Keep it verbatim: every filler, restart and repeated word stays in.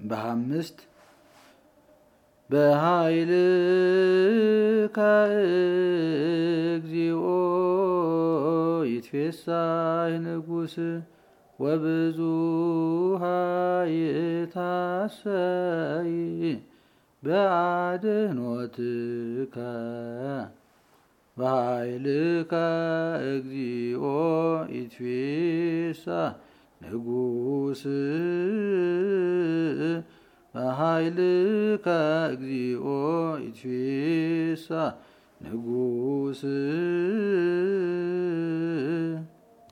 በአምስት በኃይልከ እግዚኦ ይትፌሳህ ንጉሥ ወብዙኃ ይታሰይ በአድኅኖትከ በኃይልከ እግዚኦ ይትፌሳህ ንጉሥ በኃይልከ እግዚኦ ይትፌሳህ ንጉሥ